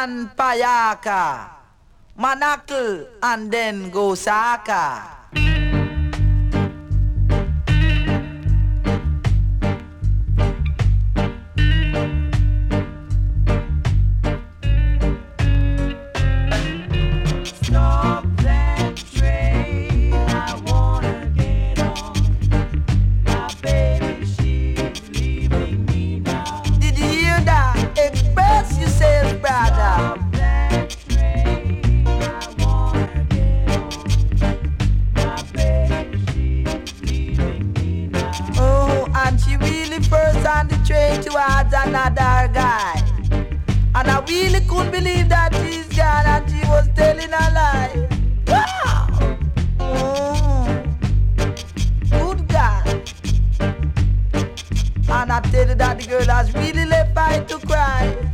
and Payaka, Manakal and then Gosaka. On the train towards another guy, and I really couldn't believe that she's gone and she was telling a lie. Wow! Good God. And I tell you that the girl has really left by to cry.